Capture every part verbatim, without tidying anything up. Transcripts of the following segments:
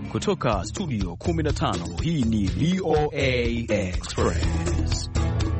Kutoka studio kumi na tano, hii ni V O A Express.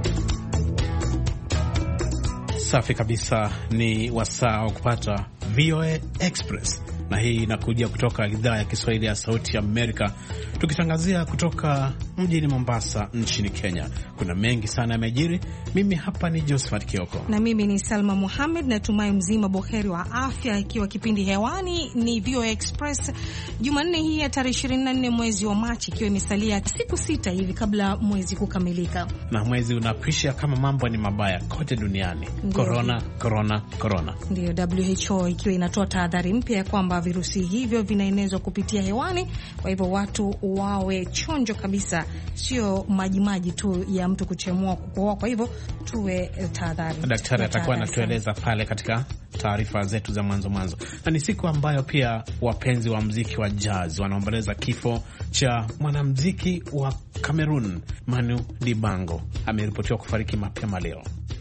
Safi kabisa, ni wasaa wa kupata V O A Express, na hii inakuja kutoka idhaa ya Kiswahili ya Sauti ya Amerika, tukitangazia kutoka mjini Mombasa nchini Kenya. Kuna mengi sana yamejiri. Mimi hapa ni Josephat Kioko na mimi ni Salma Mohamed. Natumai mzima boheri wa afya, ikiwa kipindi hewani ni V O A Express Jumanne hii ya tarehe ishirini na nne mwezi wa Machi, ikiwa imesalia siku sita hivi kabla mwezi kukamilika. Na mwezi unapisha kama mambo ni mabaya kote duniani. Corona, corona, corona. Ndio W H O ikiwa inatoa tahadhari mpya kwamba virusi hivyo vinaenezwa kupitia hewani. Kwa hivyo watu wawe chonjo kabisa, sio majimaji tu ya mtu kuchemua kukohoa. Kwa hivyo tuwe tahadhari. Daktari atakuwa anatueleza pale katika taarifa zetu za mwanzo mwanzo. Na ni siku ambayo pia wapenzi wa muziki wa jazz wanaomboleza kifo cha mwanamuziki wa Cameroon Manu Dibango. Ameripotiwa kufariki mapema leo.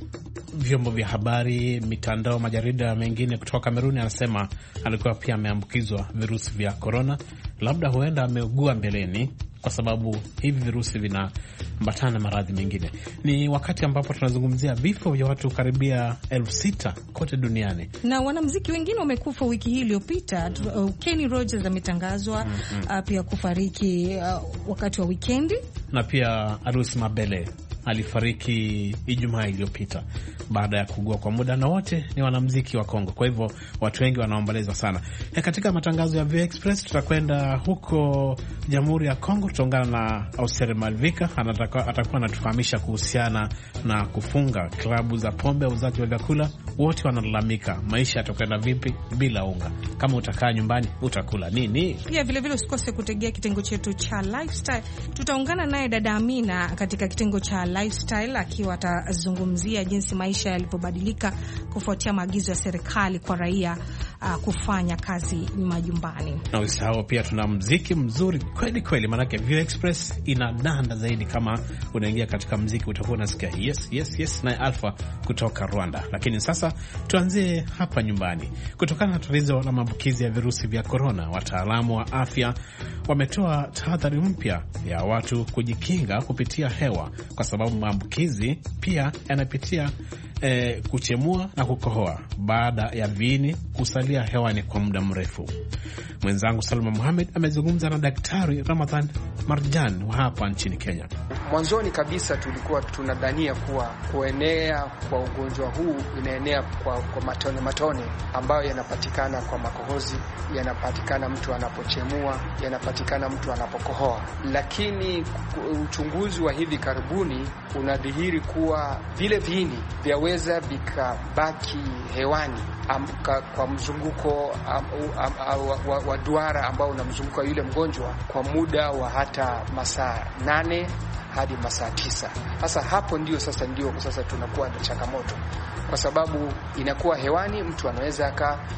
Vyombo vya habari, mitandao, majarida mengine kutoka Kameruni anasema alikuwa pia ameambukizwa virusi vya corona. Labda huenda ameugua mbeleni, kwa sababu hivi virusi vinaambatana na maradhi mengine. Ni wakati ambapo tunazungumzia vifo vya watu karibia elfu sita kote duniani. Na wanamuziki wengine wamekufa wiki hii iliyopita. Uh, Kenny Rogers ametangazwa mm -hmm. uh, pia kufariki uh, wakati wa wikendi. Na pia Arusi Mabele alifariki Ijumaa iliyopita baada ya kugua kwa muda, na wote ni wanamuziki wa Kongo. Kwa hivyo watu wengi wanaomboleza sana. E, katika matangazo ya V Express tutakwenda huko Jamhuri ya Kongo, tutaungana na Ausere Malvika. Anataka atakuwa anatufahamisha kuhusiana na kufunga klabu za pombe, uzaji wa vyakula. Wote wanalalamika maisha yatakwenda vipi bila unga. Kama utakaa nyumbani utakula nini? Pia vile vile usikose kutegea kitengo chetu cha lifestyle. Tutaungana naye dada Amina katika kitengo cha lifestyle, akiwa atazungumzia jinsi maisha yalivyobadilika kufuatia maagizo ya serikali kwa raia uh, kufanya kazi majumbani. Na usahau pia tuna muziki mzuri kweli kweli, manake View Express inadanda zaidi. Kama unaingia katika muziki utakuwa unasikia yes yes yes na Alpha kutoka Rwanda. Lakini sasa tuanzie hapa nyumbani. Kutokana na tatizo la maambukizi ya virusi vya corona, wataalamu wa afya wametoa tahadhari mpya ya watu kujikinga kupitia hewa, kwa sababu maambukizi pia yanapitia E, kuchemua na kukohoa baada ya viini kusalia hewani kwa muda mrefu. Mwenzangu Salma Mohamed amezungumza na Daktari Ramadhan Marjan wa hapa nchini Kenya. Mwanzoni kabisa tulikuwa tunadhania kuwa kuenea kwa ugonjwa huu inaenea kwa, kwa matone matone ambayo yanapatikana kwa makohozi, yanapatikana mtu anapochemua, yanapatikana mtu anapokohoa. Lakini uchunguzi wa hivi karibuni unadhihiri kuwa vile viini vyaweza vikabaki hewani Amka, kwa mzunguko am, am, am, wa, wa duara ambao unamzunguka yule mgonjwa kwa muda wa hata masaa nane hadi masaa tisa. Sasa hapo ndio sasa ndio sasa tunakuwa na changamoto, kwa sababu inakuwa hewani, mtu anaweza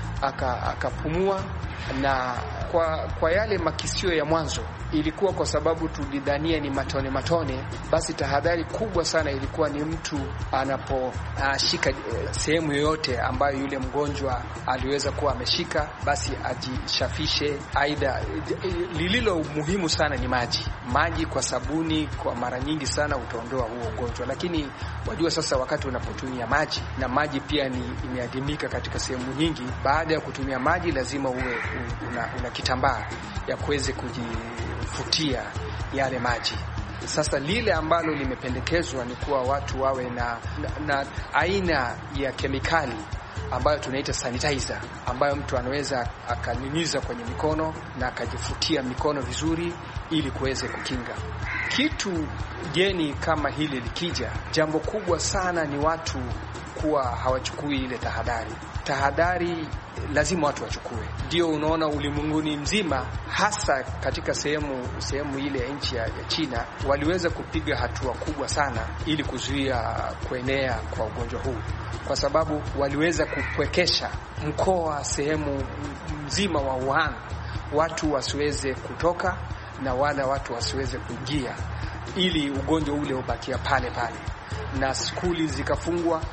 akapumua aka, aka na kwa, kwa yale makisio ya mwanzo ilikuwa kwa sababu tulidhania ni matone matone, basi tahadhari kubwa sana ilikuwa ni mtu anaposhika uh, sehemu yoyote ambayo yule mgonjwa aliweza kuwa ameshika, basi ajishafishe. Aidha, lililo muhimu sana ni maji. Maji kwa sabuni kwa mara nyingi sana utaondoa huo ugonjwa. Lakini wajua sasa wakati unapotumia maji, na maji pia ni imeadimika katika sehemu nyingi, baada ya kutumia maji lazima uwe una, una kitambaa ya kuweze kujifutia yale maji. Sasa lile ambalo limependekezwa ni kuwa watu wawe na, na, na aina ya kemikali ambayo tunaita sanitizer, ambayo mtu anaweza akanyunyiza kwenye mikono na akajifutia mikono vizuri ili kuweze kukinga. Kitu geni kama hili likija, jambo kubwa sana ni watu kuwa hawachukui ile tahadhari. Tahadhari lazima watu wachukue. Ndio unaona ulimwenguni mzima, hasa katika sehemu sehemu ile ya nchi ya China, waliweza kupiga hatua kubwa sana ili kuzuia kuenea kwa ugonjwa huu, kwa sababu waliweza kupwekesha mkoa sehemu mzima wa Wuhan, watu wasiweze kutoka na wala watu wasiweze kuingia, ili ugonjwa ule ubakia pale pale, na skuli zikafungwa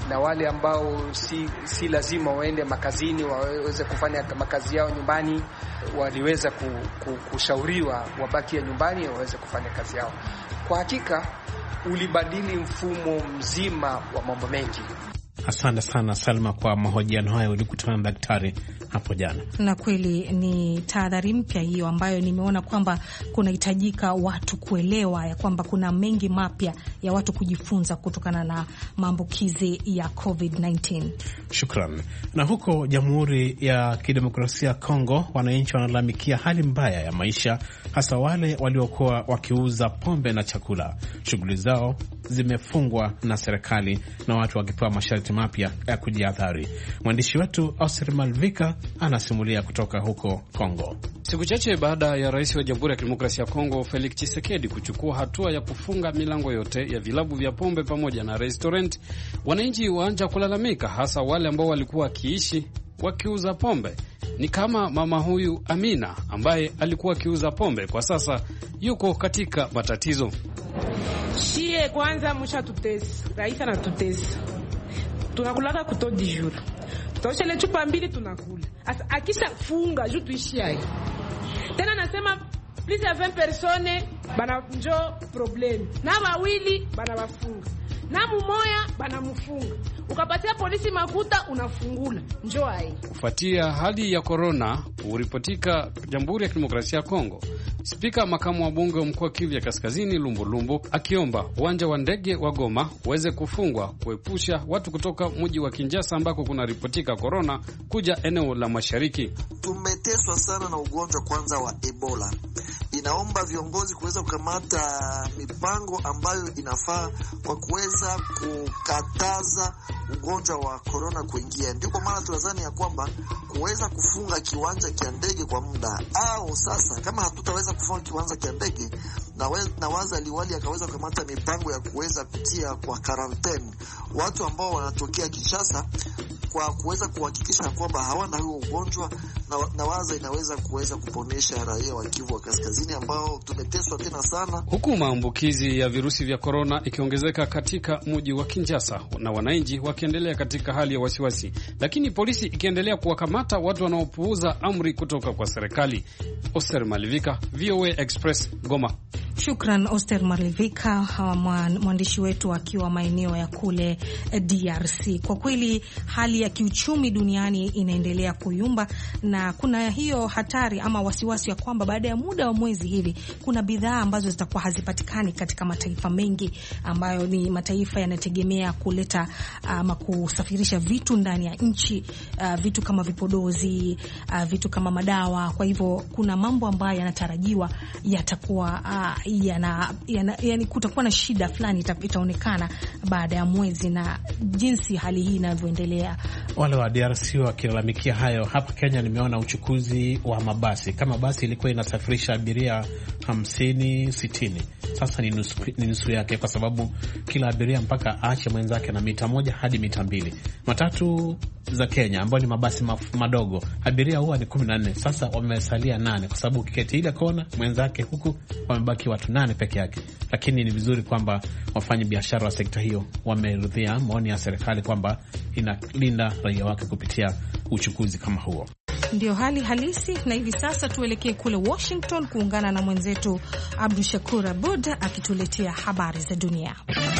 na wale ambao si, si lazima waende makazini, waweze kufanya makazi yao nyumbani, waliweza ku, ku, kushauriwa wabakie nyumbani waweze kufanya kazi yao. Kwa hakika ulibadili mfumo mzima wa mambo mengi. Asante sana Salma kwa mahojiano hayo. Ulikutana na daktari hapo jana, na kweli ni tahadhari mpya hiyo ambayo nimeona kwamba kunahitajika watu kuelewa ya kwamba kuna mengi mapya ya watu kujifunza kutokana na maambukizi ya covid kumi na tisa. Shukran. Na huko Jamhuri ya Kidemokrasia ya Kongo, wananchi wanalalamikia hali mbaya ya maisha, hasa wale waliokuwa wakiuza pombe na chakula. Shughuli zao zimefungwa na serikali na watu wakipewa masharti mapya ya kujihadhari. Mwandishi wetu Osir Malvika anasimulia kutoka huko Kongo. Siku chache baada ya rais wa Jamhuri ya Kidemokrasia ya Kongo Felix Tshisekedi kuchukua hatua ya kufunga milango yote ya vilabu vya pombe pamoja na restaurant, wananchi waanza kulalamika, hasa wale ambao walikuwa wakiishi wakiuza pombe. Ni kama mama huyu Amina ambaye alikuwa akiuza pombe, kwa sasa yuko katika matatizo. Shie kwanza msha tutesi, rais anatutesi. Tunakulaka kuto dijuru. Tutosha ile chupa mbili tunakula. Asa akisha funga juu tuishi hai. Tena nasema plus ya vingt personnes bana njo problem. Na wawili bana wafunga. Na mumoya bana mfunga. Ukapatia polisi makuta unafungula. Njo hai. Kufuatia hali ya corona kuripotika Jamhuri ya Kidemokrasia ya Kongo, Spika makamu wa bunge wa mkoa Kivu ya Kaskazini Lumbulumbu akiomba uwanja wa ndege wa Goma uweze kufungwa kuepusha watu kutoka mji wa Kinshasa ambako kuna ripotika corona kuja eneo la mashariki. Tumeteswa sana na ugonjwa kwanza wa Ebola. Inaomba viongozi kuweza kukamata mipango ambayo inafaa kwa kuweza kukataza ugonjwa wa corona kuingia. Ndio kwa maana tunadhani ya kwamba kuweza kufunga kiwanja cha ndege kwa muda, au sasa kama hatutaweza kufunga kiwanja cha ndege, na, na waza liwali akaweza kukamata mipango ya kuweza kutia kwa quarantine watu ambao wanatokea Kinshasa kwa kuweza kuhakikisha kwamba hawana huo ugonjwa, na, na waza inaweza kuweza kuponesha raia wa Kivu wa Kaskazini ambao tumeteswa tena sana. Huku maambukizi ya virusi vya corona ikiongezeka katika mji wa Kinshasa na wananchi wakiendelea katika hali ya wasiwasi, lakini polisi ikiendelea kuwakamata watu wanaopuuza amri kutoka kwa serikali. Oster Malivika, V O A Express, Goma. Shukran Oster Malivika, mwandishi wetu akiwa maeneo ya kule D R C. Kwa kweli hali ya kiuchumi duniani inaendelea kuyumba, na kuna hiyo hatari ama wasiwasi ya kwamba baada ya muda wa mwezi hivi kuna bidhaa ambazo zitakuwa hazipatikani katika mataifa mengi ambayo ni mataifa yanategemea kuleta ama kusafirisha vitu ndani ya nchi, uh, vitu kama vipodozi, uh, vitu kama madawa. Kwa hivyo kuna mambo ambayo yanatarajiwa yatakuwa uh, yana, yana, yani kutakuwa na shida fulani itaonekana baada ya mwezi na jinsi hali hii inavyoendelea. Wale wa D R C wakilalamikia hayo. Hapa Kenya nimeona uchukuzi wa mabasi. Kama basi ilikuwa inasafirisha abiria hamsini sitini, sasa ni nusu, ni nusu yake, kwa sababu kila abiria mpaka aache mwenzake na mita moja hadi mita mbili. Matatu za Kenya ambao ni mabasi madogo, abiria huwa ni kumi na nne, sasa wamesalia nane, kwa sababu kiketi ile kona mwenzake huku wamebaki watu nane peke yake. Lakini ni vizuri kwamba wafanya biashara wa sekta hiyo wameridhia maoni ya serikali kwamba inalinda raia wake kupitia uchukuzi kama huo. Ndio hali halisi, na hivi sasa tuelekee kule Washington kuungana na mwenzetu Abdu Shakur Abud akituletea habari za dunia.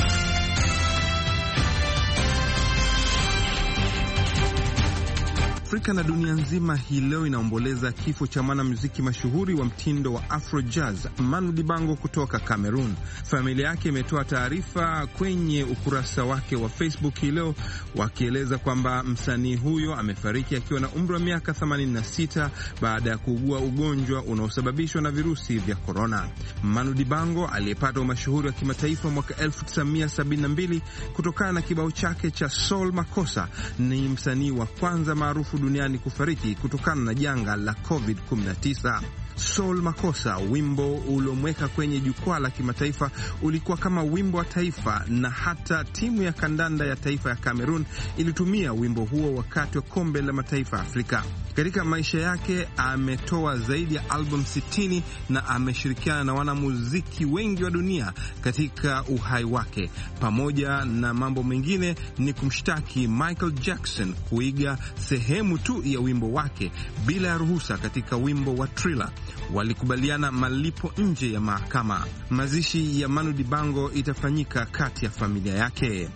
Afrika na dunia nzima hii leo inaomboleza kifo cha mwanamuziki mashuhuri wa mtindo wa Afro Jazz Manu Dibango kutoka Cameroon. Familia yake imetoa taarifa kwenye ukurasa wake wa Facebook hii leo wakieleza kwamba msanii huyo amefariki akiwa na umri wa miaka themanini na sita baada ya kuugua ugonjwa unaosababishwa na virusi vya corona. Manu Dibango aliyepata umashuhuri wa kimataifa mwaka elfu tisa mia sabini na mbili kutokana na kibao chake cha Soul Makossa, ni msanii wa kwanza maarufu duniani kufariki kutokana na janga la covid kumi na tisa. Soul Makossa, wimbo uliomweka kwenye jukwaa la kimataifa, ulikuwa kama wimbo wa taifa, na hata timu ya kandanda ya taifa ya Cameroon ilitumia wimbo huo wakati wa kombe la mataifa Afrika. Katika maisha yake ametoa zaidi ya album sitini na ameshirikiana na wanamuziki wengi wa dunia katika uhai wake. Pamoja na mambo mengine ni kumshtaki Michael Jackson kuiga sehemu tu ya wimbo wake bila ya ruhusa katika wimbo wa Thriller. Walikubaliana malipo nje ya mahakama. Mazishi ya Manu Dibango itafanyika kati ya familia yake.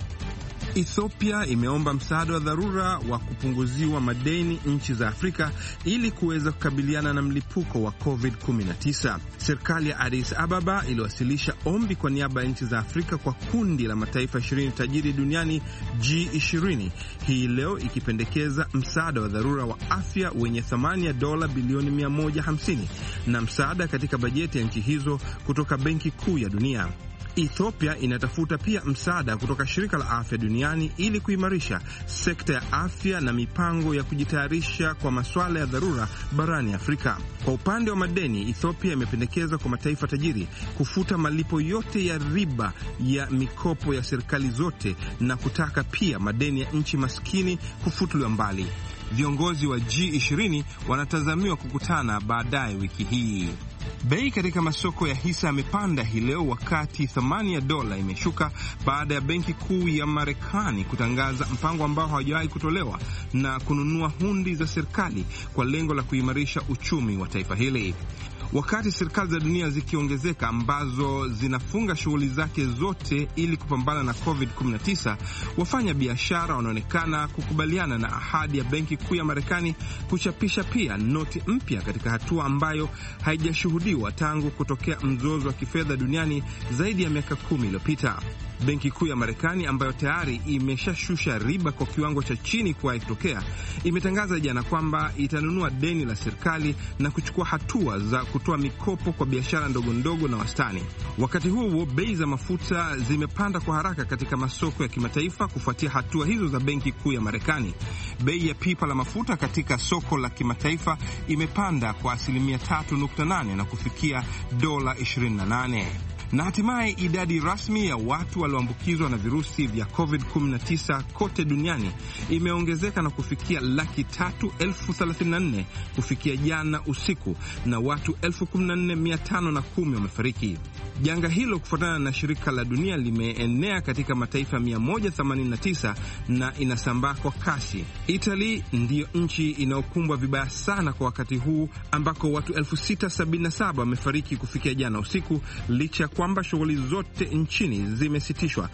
Ethiopia imeomba msaada wa dharura wa kupunguziwa madeni nchi za Afrika ili kuweza kukabiliana na mlipuko wa covid kumi na tisa. Serikali ya Addis Ababa iliwasilisha ombi kwa niaba ya nchi za Afrika kwa kundi la mataifa ishirini tajiri duniani G ishirini hii leo, ikipendekeza msaada wa dharura wa afya wenye thamani ya dola bilioni mia moja hamsini na msaada katika bajeti ya nchi hizo kutoka Benki Kuu ya Dunia. Ethiopia inatafuta pia msaada kutoka shirika la afya duniani ili kuimarisha sekta ya afya na mipango ya kujitayarisha kwa masuala ya dharura barani Afrika. Kwa upande wa madeni, Ethiopia imependekeza kwa mataifa tajiri kufuta malipo yote ya riba ya mikopo ya serikali zote na kutaka pia madeni ya nchi maskini kufutuliwa mbali. Viongozi wa G ishirini wanatazamiwa kukutana baadaye wiki hii. Bei katika masoko ya hisa yamepanda hii leo wakati thamani ya dola imeshuka baada ya Benki Kuu ya Marekani kutangaza mpango ambao hawajawahi kutolewa na kununua hundi za serikali kwa lengo la kuimarisha uchumi wa taifa hili. Wakati serikali za dunia zikiongezeka ambazo zinafunga shughuli zake zote ili kupambana na covid kumi na tisa, wafanya biashara wanaonekana kukubaliana na ahadi ya Benki Kuu ya Marekani kuchapisha pia noti mpya katika hatua ambayo haijashuhudiwa tangu kutokea mzozo wa kifedha duniani zaidi ya miaka kumi iliyopita. Benki Kuu ya Marekani ambayo tayari imeshashusha riba kwa kiwango cha chini kuwahi kutokea, imetangaza jana kwamba itanunua deni la serikali na kuchukua hatua za kutoa mikopo kwa biashara ndogo ndogo na wastani. Wakati huo huo, bei za mafuta zimepanda kwa haraka katika masoko ya kimataifa kufuatia hatua hizo za Benki Kuu ya Marekani. Bei ya pipa la mafuta katika soko la kimataifa imepanda kwa asilimia tatu nukta nane na kufikia dola ishirini na nane. Na hatimaye idadi rasmi ya watu walioambukizwa na virusi vya covid kumi na tisa kote duniani imeongezeka na kufikia laki tatu elfu thelathini na nne kufikia jana usiku, na watu elfu kumi na nne mia tano na kumi wamefariki. Janga hilo kufuatana na shirika la dunia limeenea katika mataifa mia moja themanini na tisa na inasambaa kwa kasi. Italy ndiyo nchi inayokumbwa vibaya sana kwa wakati huu, ambako watu elfu sita sabini na saba wamefariki kufikia jana usiku, licha kwamba shughuli zote nchini zimesitishwa.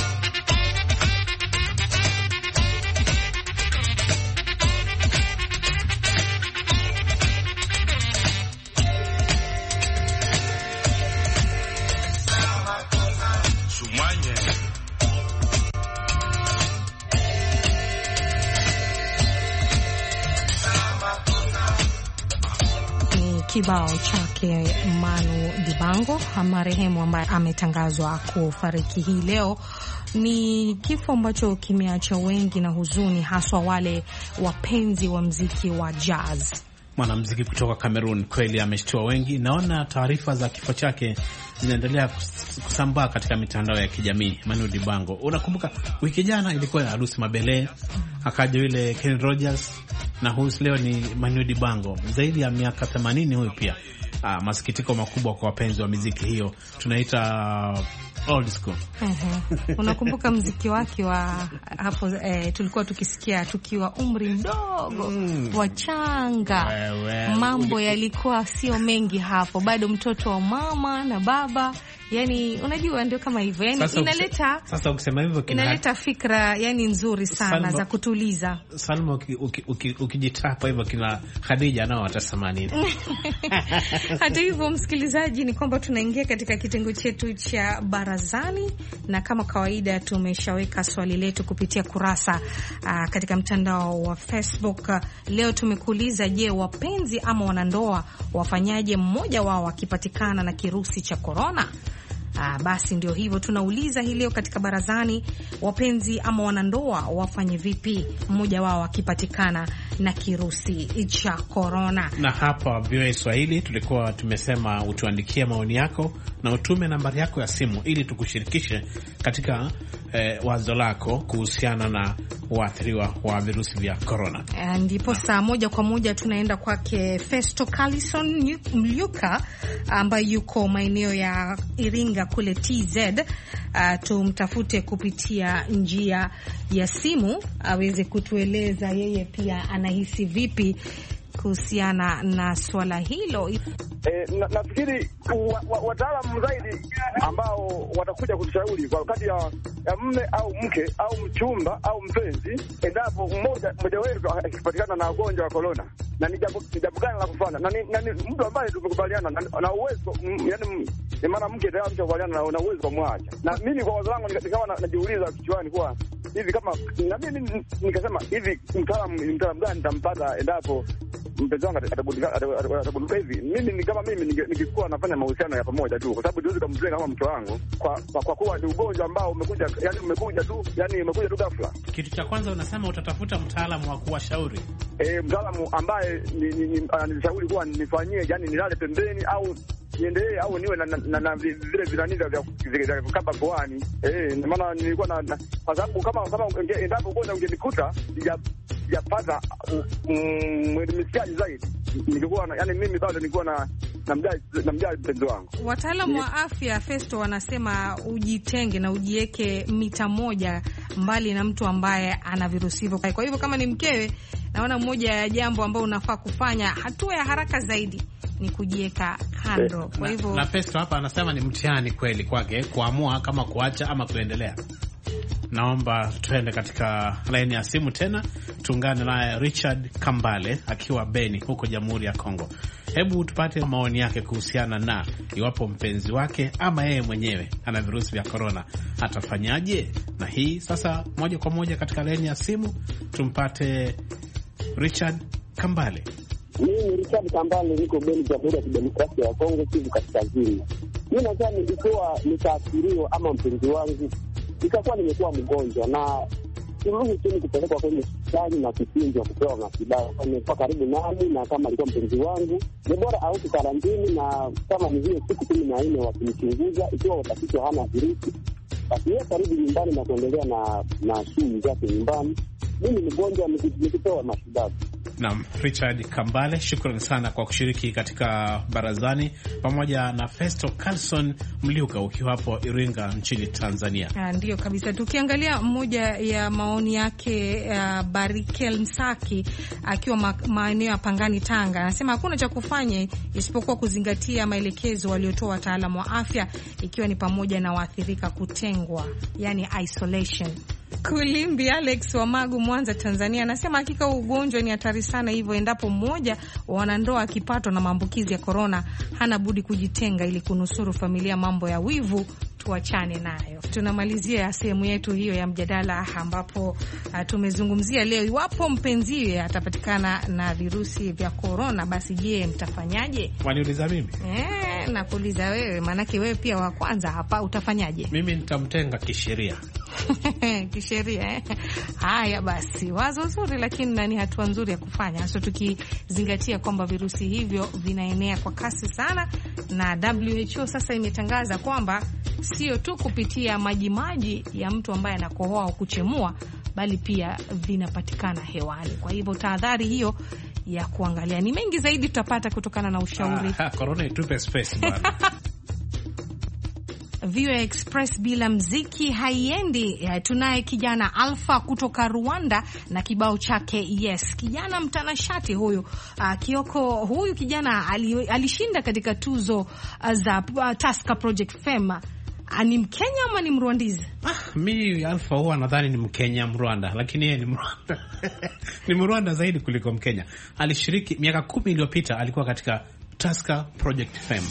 Kibao chake Manu Dibango, marehemu ambaye ametangazwa kufariki hii leo. Ni kifo ambacho kimeacha wengi na huzuni, haswa wale wapenzi wa mziki wa jazz. Mwanamuziki kutoka Cameroon kweli ameshtua wengi. Naona taarifa za kifo chake zinaendelea kusambaa katika mitandao ya kijamii. Manu Dibango, unakumbuka wiki jana ilikuwa harusi Mabele, akaja yule Kenny Rogers, na huyu leo ni Manu Dibango, zaidi ya miaka themanini huyu pia. Ah, masikitiko makubwa kwa wapenzi wa muziki hiyo tunaita old school. Uh-huh. Unakumbuka muziki wake wa hapo eh, tulikuwa tukisikia tukiwa umri mdogo, mm. wachanga. Wewe, mambo uli... yalikuwa sio mengi hapo, bado mtoto wa mama na baba. Yani unajua ndio kama hivyo. Yani sasa inaleta ukse, sasa ukisema hivyo kina inaleta fikra yani nzuri sana Salma, za kutuliza. Salma ukijitapa hivyo kina Khadija nao watasamani. Hata hivyo, msikilizaji, ni kwamba tunaingia katika kitengo chetu cha barazani, na kama kawaida tumeshaweka swali letu kupitia kurasa uh, katika mtandao wa Facebook. Leo tumekuuliza, je, wapenzi ama wanandoa wafanyaje mmoja wao akipatikana na kirusi cha corona? Aa, basi ndio hivyo, tunauliza hii leo katika barazani, wapenzi ama wanandoa wafanye vipi mmoja wao akipatikana na kirusi cha korona? Na hapa V O A Swahili tulikuwa tumesema utuandikie maoni yako na utume nambari yako ya simu ili tukushirikishe katika eh, wazo lako kuhusiana na waathiriwa wa virusi vya korona. Ndipo saa moja kwa moja tunaenda kwake Festo Carlson Mliuka ambaye yuko maeneo ya Iringa kule T Z. Uh, tumtafute kupitia njia ya simu aweze kutueleza yeye pia anahisi vipi kuhusiana na swala hilo. E, na, nafikiri wataalamu wa zaidi ambao watakuja kutushauri kwa wakati ya, ya mme au mke au mchumba au mpenzi, endapo mmoja mmoja wetu akipatikana na ugonjwa wa corona, na ni jambo gani la kufanya, na ni, na ni mtu ambaye tumekubaliana na, na uwezo, yani ni maana mke tayari tumekubaliana na, na uwezo wa mwacha. Na mimi kwa wazo langu nikawa najiuliza kichwani kwa hivi kama na mimi nikasema hivi, mtaalamu mtaalamu gani nitampata endapo mpenzi wangu atagunduka hivi? Mimi ni kama mimi nikikuwa nafanya mahusiano ya pamoja tu, kwa sababu siwezi kumtenga kama mke wangu kwa kwa kuwa ni ugonjwa ambao umekuja, yani umekuja tu, yani umekuja tu ghafla. Kitu cha kwanza unasema utatafuta mtaalamu wa kuwashauri, eh, mtaalamu ambaye anishauri kuwa nifanyie, yani nilale pembeni au niendelee au niwe na na, na vile vinaniza vya kukaba koani. Eh, maana nilikuwa na, kwa sababu kama kama endapo ugonjwa ungenikuta sijapata mwelimishaji zaidi, nilikuwa yani mimi bado nilikuwa na namjali mpenzi wangu. Wataalamu wa afya Festo wanasema ujitenge na ujiweke mita moja mbali na mtu ambaye ana virusi hivyo. Kwa hivyo kama ni mkewe, naona moja ya jambo ambalo unafaa kufanya, hatua ya haraka zaidi, ni kujiweka kando. Kwa hivyo na, na Festo hapa anasema ni mtihani kweli kwake kuamua kama kuacha ama kuendelea. Naomba tuende katika laini ya simu tena, tuungane naye Richard Kambale akiwa Beni huko Jamhuri ya Kongo. Hebu tupate maoni yake kuhusiana na iwapo mpenzi wake ama yeye mwenyewe ana virusi vya korona atafanyaje. Na hii sasa moja kwa moja katika laini ya simu tumpate Richard Kambale. Mimi ni Richard Kambale, niko Beni, Jamhuri ya Kidemokrasia ya Kongo, Kivu Kaskazini. Mimi nadhani ikiwa nitaathiriwa ama mpenzi wangu itakuwa nimekuwa mgonjwa, na suluhu tu ni kupelekwa kwenye hospitali na kuchinjwa, kupewa matibabu. Nimekuwa karibu nami, na kama alikuwa mpenzi wangu ni bora au karantini, na kama ni hiyo siku kumi na nne wakimchunguza, ikiwa utafiti hana virusi, basi yeye karibu nyumbani na kuendelea na na shughuli zake nyumbani. Mimi ni mgonjwa nikipewa matibabu. Naam, Richard Kambale, shukrani sana kwa kushiriki katika barazani, pamoja na Festo Carlson Mliuka ukiwa hapo Iringa nchini Tanzania. Ndio kabisa. Tukiangalia mmoja ya maoni yake, uh, Barikel Msaki akiwa maeneo ya Pangani, Tanga, anasema hakuna cha kufanya isipokuwa kuzingatia maelekezo waliotoa wataalamu wa afya, ikiwa ni pamoja na waathirika kutengwa, yani isolation. Kulimbi Alex wa Magu, Mwanza, Tanzania, anasema hakika ugonjwa ni hatari sana, hivyo endapo mmoja wa wanandoa akipatwa na maambukizi ya korona hana budi kujitenga ili kunusuru familia. Mambo ya wivu tuachane nayo. Tunamalizia sehemu yetu hiyo ya mjadala ambapo uh, tumezungumzia leo iwapo mpenziwe atapatikana na virusi vya korona, basi je, mtafanyaje? Waniuliza mimi? Eh, nakuuliza wewe, maanake wewe pia wa kwanza hapa, utafanyaje? Mimi nitamtenga kisheria. Kisheria eh? Haya basi, wazo zuri, lakini nani hatua nzuri ya kufanya, hasa tukizingatia kwamba virusi hivyo vinaenea kwa kasi sana, na W H O sasa imetangaza kwamba sio tu kupitia majimaji ya mtu ambaye anakohoa au kuchemua, bali pia vinapatikana hewani. Kwa hivyo tahadhari hiyo ya kuangalia. Ni mengi zaidi tutapata kutokana na ushauri. Ah, corona itupe space bwana. V O A Express bila mziki haiendi. Tunaye kijana Alpha kutoka Rwanda na kibao chake Yes. Kijana mtanashati huyu. Uh, Kioko, huyu kijana alishinda katika tuzo uh, za uh, Tusker Project Fame. Ni Mkenya ama ni Mrwandizi? Ah, mimi Alpha huwa nadhani ni Mkenya Mrwanda, lakini yeye ni Mrwanda. Ni Mrwanda zaidi kuliko Mkenya. Alishiriki miaka kumi iliyopita, alikuwa katika Tusker Project Fame.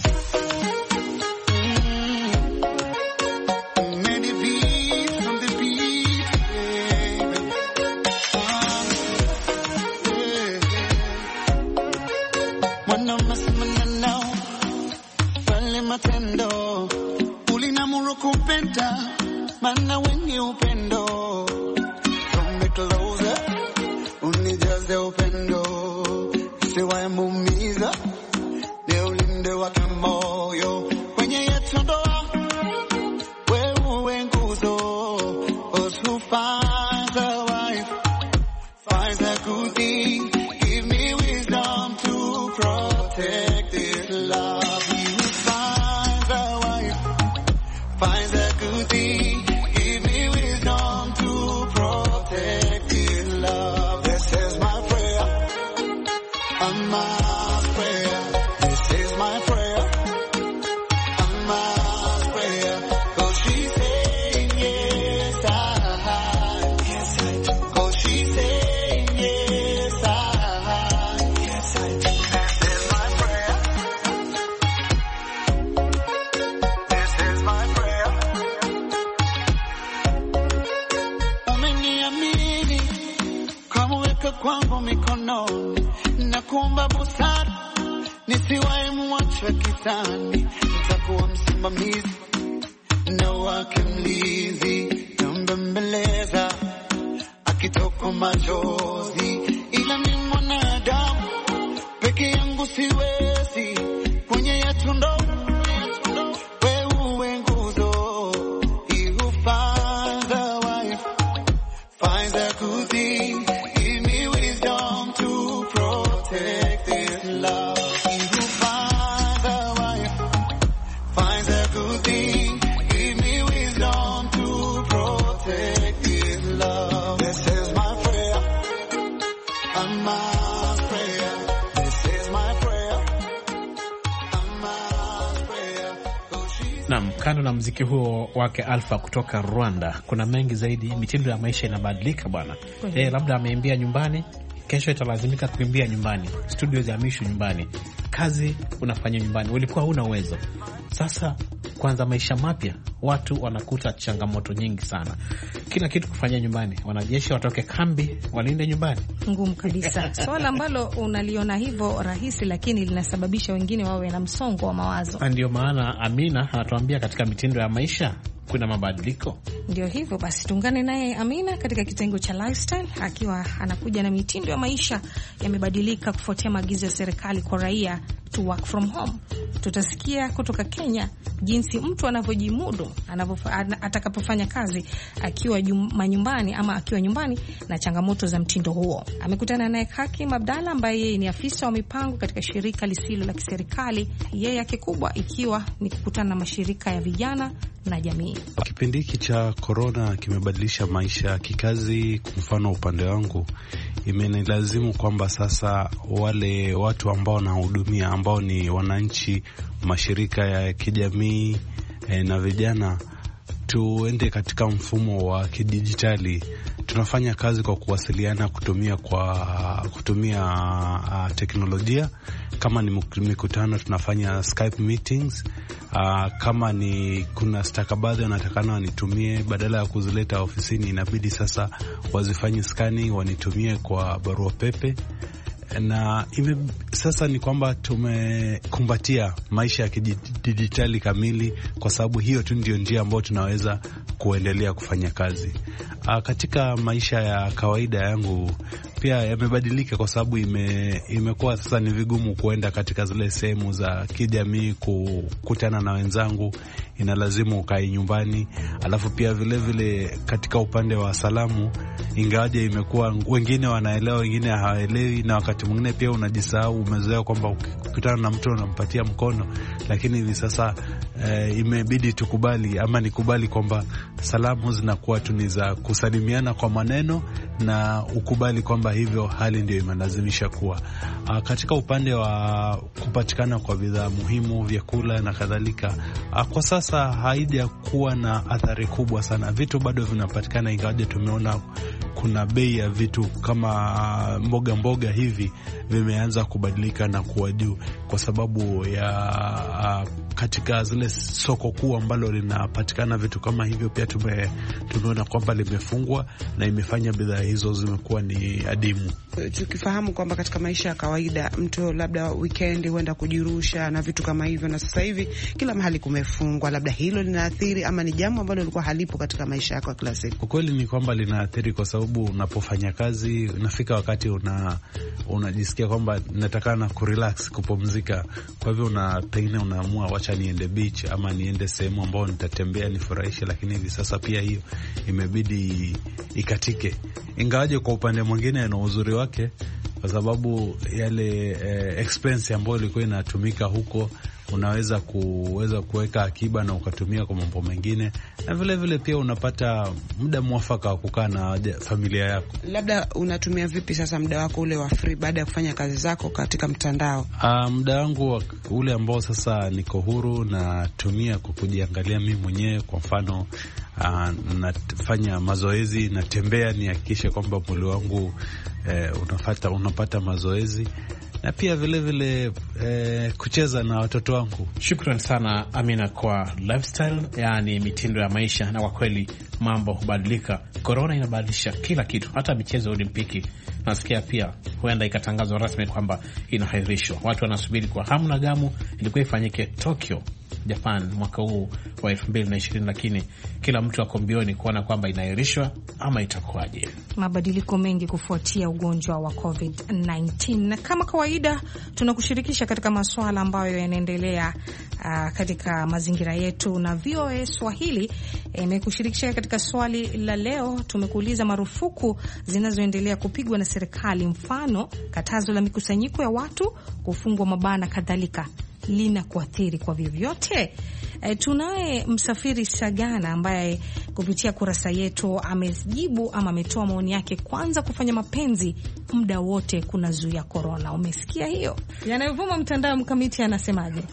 Matendo ulina nimeamuru kupenda, maana wenye upendo. Come me closer, unijaze upendo, siwae muumiza, ni ulinde wake moyo kwenye yetu ndoa. Wewe uwe nguzo, us who finds a wife finds a good thing. Give me wisdom to protect this love. He who finds a wife finds a good thing. Give me wisdom to protect this love. This is my prayer, and my prayer. This is my prayer, and my prayer. 'Cause she's saying yes, I, yes I do. 'Cause she's saying yes, I, yes I do. This is my prayer. This is my prayer. Umeniamini kama weka kwangu mikononi, nakuomba busara nisiwae muache kitani. Nitakuwa msimamizi na wake mlinzi, nambembeleza akitoka machozi, ila ni mwanadamu peke yangu siwezi, kwenye yetu ndo wewe uwe nguzo. He who finds a wife finds a good thing. Give me wisdom to protect this love. He who finds a wife finds a good thing. Give me wisdom to protect this love. This is my prayer, and my prayer. This is my prayer, and my prayer. 'Cause she's Naam, kando na mziki huo wake Alpha kutoka Rwanda, kuna mengi zaidi. Mitindo ya maisha inabadilika bwana. Eh, labda ameimbia nyumbani, kesho italazimika kuimbia nyumbani, studio za mishu nyumbani, kazi unafanya nyumbani, ulikuwa huna uwezo. Sasa kwanza maisha mapya, watu wanakuta changamoto nyingi sana, kila kitu kufanya nyumbani. Wanajeshi watoke kambi, walinde nyumbani, ngumu kabisa. Swala ambalo unaliona hivyo rahisi, lakini linasababisha wengine wawe na msongo wa mawazo. Ndio maana Amina anatuambia katika mitindo ya maisha kuna mabadiliko. Ndio hivyo basi, tuungane naye Amina katika kitengo cha lifestyle, akiwa anakuja na mitindo ya maisha yamebadilika kufuatia maagizo ya serikali kwa raia to work from home. Tutasikia kutoka Kenya jinsi mtu anavyojimudu atakapofanya kazi akiwa manyumbani ama akiwa nyumbani na changamoto za mtindo huo. Amekutana naye Hakim Abdalla ambaye yeye ni afisa wa mipango katika shirika lisilo la kiserikali, yeye yake kubwa ikiwa ni kukutana na mashirika ya vijana na jamii. Kipindi hiki cha corona kimebadilisha maisha kikazi. Kwa mfano upande wangu, imenilazimu kwamba sasa wale watu ambao nahudumia ambao ni wananchi, mashirika ya kijamii eh, na vijana, tuende katika mfumo wa kidijitali. Tunafanya kazi kwa kuwasiliana kutumia kwa kutumia uh, teknolojia. Kama ni mikutano tunafanya Skype meetings. Uh, kama ni kuna stakabadhi wanatakana wanitumie, badala ya kuzileta ofisini inabidi sasa wazifanye skani wanitumie kwa barua pepe. Na ime, sasa ni kwamba tumekumbatia maisha ya kidijitali kamili, kwa sababu hiyo tu ndio njia ambayo tunaweza kuendelea kufanya kazi. A, katika maisha ya kawaida yangu pia yamebadilika, kwa sababu ime, imekuwa sasa ni vigumu kuenda katika zile sehemu za kijamii kukutana na wenzangu, inalazimu ukae nyumbani. Alafu pia vile vile katika upande wa salamu, ingawaje imekuwa wengine wanaelewa wengine hawaelewi, na wakati mwingine pia unajisahau, umezoea kwamba ukikutana na mtu unampatia mkono, lakini hivi sasa e, imebidi tukubali ama nikubali kwamba salamu zinakuwa tu ni za kusalimiana kwa maneno, na ukubali kwamba hivyo hali ndio imelazimisha kuwa. A, katika upande wa kupatikana kwa bidhaa muhimu, vyakula na kadhalika, a, kwa sasa haija kuwa na athari kubwa sana. Vitu bado vinapatikana, ingawaje tumeona kuna bei ya vitu kama mboga mboga hivi vimeanza kubadilika na kuwa juu, kwa sababu ya katika zile soko kuu ambalo linapatikana vitu kama hivyo pia tume, tumeona kwamba limefungwa na imefanya bidhaa hizo zimekuwa ni adimu. tukifahamu kwamba katika maisha ya kawaida mtu labda weekend huenda kujirusha na vitu kama hivyo, na sasa hivi kila mahali kumefungwa, labda hilo linaathiri ama ni jambo ambalo lilikuwa halipo katika maisha yako ya kila siku? Ukweli ni kwamba linaathiri, kwa sababu unapofanya kazi unafika wakati una unajisikia kwamba nataka na kurelax, kupumzika. Kwa hivyo una pengine unaamua wacha niende beach ama niende sehemu ambayo nitatembea nifurahishe, lakini hivi sasa pia hiyo imebidi ikatike. Ingawaje kwa upande mwingine na uzuri wake, kwa sababu yale eh, expense ambayo ilikuwa inatumika huko unaweza kuweza kuweka akiba na ukatumia kwa mambo mengine, na vile vile pia unapata muda mwafaka wa kukaa na familia yako. Labda unatumia vipi sasa muda wako ule wa free baada ya kufanya kazi zako katika mtandao? Uh, muda wangu ule ambao sasa niko huru natumia kwa kujiangalia mimi mwenyewe. Kwa mfano, uh, nafanya mazoezi, natembea nihakikishe kwamba mwili wangu eh, unapata unapata mazoezi, na pia vile vile eh, kucheza na watoto wangu. Shukran sana Amina kwa lifestyle, yani mitindo ya maisha, na kwa kweli mambo hubadilika. Corona inabadilisha kila kitu, hata michezo ya Olimpiki nasikia pia huenda ikatangazwa rasmi kwamba inahairishwa. Watu wanasubiri kwa hamu na gamu, ilikuwa ifanyike Tokyo, Japan mwaka huu wa elfu mbili na ishirini, lakini kila mtu ako mbioni kuona kwamba inaahirishwa ama itakuwaje. Mabadiliko mengi kufuatia ugonjwa wa covid nineteen, na kama kawaida tunakushirikisha katika masuala ambayo yanaendelea uh, katika mazingira yetu, na V O A Swahili imekushirikisha eh, katika swali la leo. Tumekuuliza marufuku zinazoendelea kupigwa na serikali, mfano katazo la mikusanyiko ya watu, kufungwa mabana kadhalika, lina kuathiri kwa vyovyote? E, tunaye Msafiri Sagana ambaye kupitia kurasa yetu amejibu ama ametoa maoni yake. Kwanza, kufanya mapenzi muda wote kuna zuia corona. Umesikia hiyo yanayovuma mtandao? Mkamiti anasemaje?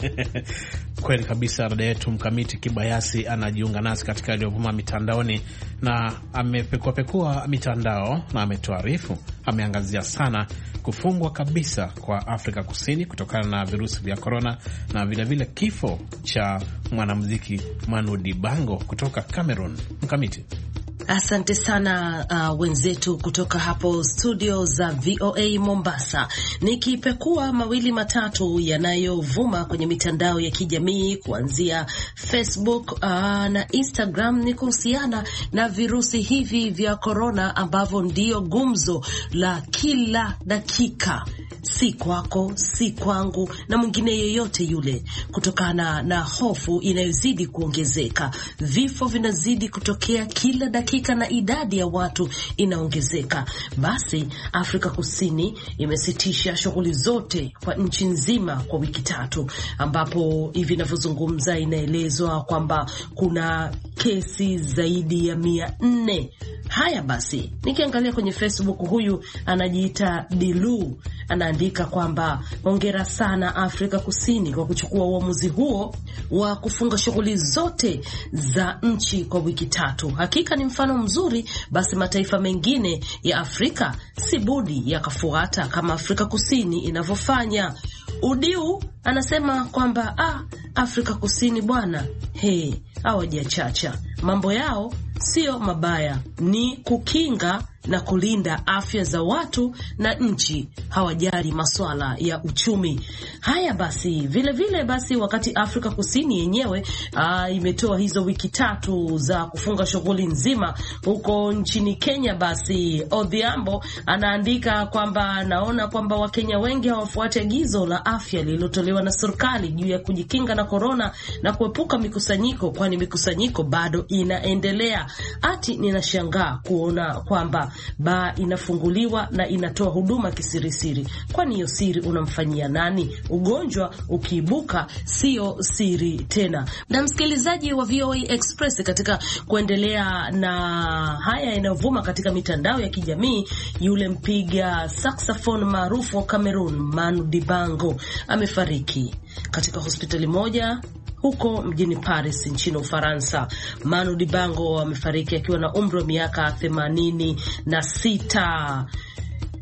Kweli kabisa, dada yetu Mkamiti Kibayasi anajiunga nasi katika yaliyovuma mitandaoni, na amepekua pekua mitandao na ametoarifu, ameangazia sana kufungwa kabisa kwa Afrika Kusini kutokana na virusi vya corona, na vile vile kifo cha mwanamuziki Manu Dibango kutoka Cameroon. Mkamiti. Asante sana uh, wenzetu kutoka hapo studio za V O A Mombasa. Nikipekua mawili matatu yanayovuma kwenye mitandao ya kijamii kuanzia Facebook uh, na Instagram ni kuhusiana na virusi hivi vya corona ambavyo ndio gumzo la kila dakika, si kwako, si kwangu na mwingine yeyote yule, kutokana na hofu inayozidi kuongezeka. Vifo vinazidi kutokea kila dakika na idadi ya watu inaongezeka. Basi Afrika Kusini imesitisha shughuli zote kwa nchi nzima kwa wiki tatu, ambapo hivi ninavyozungumza inaelezwa kwamba kuna kesi zaidi ya mia nne. Haya basi, nikiangalia kwenye Facebook, huyu anajiita Dilu anaandika kwamba hongera sana Afrika Kusini kwa kuchukua uamuzi huo wa kufunga shughuli zote za nchi kwa wiki tatu. Hakika ni mfano mzuri, basi mataifa mengine ya Afrika si budi yakafuata kama Afrika Kusini inavyofanya. Udiu anasema kwamba ah, Afrika Kusini bwana, hey, hawajachacha. Mambo yao sio mabaya, ni kukinga na kulinda afya za watu na nchi, hawajali masuala ya uchumi. Haya basi, vile vile basi wakati Afrika Kusini yenyewe aa, imetoa hizo wiki tatu za kufunga shughuli nzima, huko nchini Kenya basi Odhiambo anaandika kwamba naona kwamba Wakenya wengi hawafuati agizo la afya lililotolewa na serikali juu ya kujikinga na corona na kuepuka mikusanyiko, kwani mikusanyiko bado inaendelea. Ati ninashangaa kuona kwamba baa inafunguliwa na inatoa huduma kisirisiri. Kwani hiyo siri unamfanyia nani? Ugonjwa ukiibuka sio siri tena. Na msikilizaji wa V O A Express, katika kuendelea na haya yanayovuma katika mitandao ya kijamii, yule mpiga saxophone maarufu wa Cameroon Manu Dibango amefariki katika hospitali moja huko mjini Paris nchini Ufaransa. Manu Dibango amefariki akiwa na umri wa miaka themanini na sita.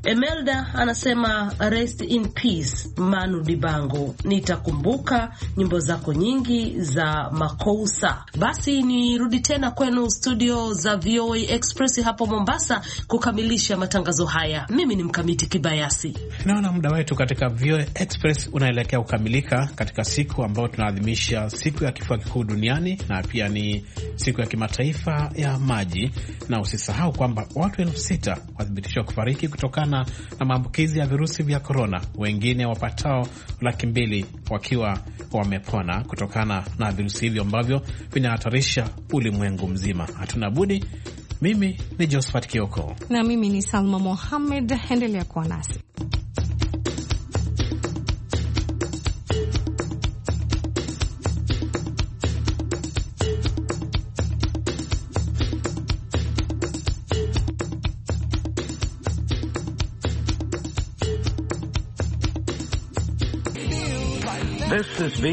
Emelda anasema rest in peace Manu Dibango, nitakumbuka nyimbo zako nyingi za Makousa. Basi nirudi tena kwenu studio za V O A Express hapo Mombasa kukamilisha matangazo haya. Mimi ni Mkamiti Kibayasi. Naona muda wetu katika V O A Express unaelekea kukamilika katika siku ambayo tunaadhimisha siku ya kifua kikuu duniani, na pia ni siku ya kimataifa ya maji. Na usisahau kwamba watu elfu sita wathibitishwa kufariki kutokana na maambukizi ya virusi vya korona, wengine wapatao laki mbili wakiwa wamepona kutokana na virusi hivyo ambavyo vinahatarisha ulimwengu mzima. Hatuna budi. Mimi ni Josephat Kioko na mimi ni Salma Mohamed. Endelea kuwa nasi. This is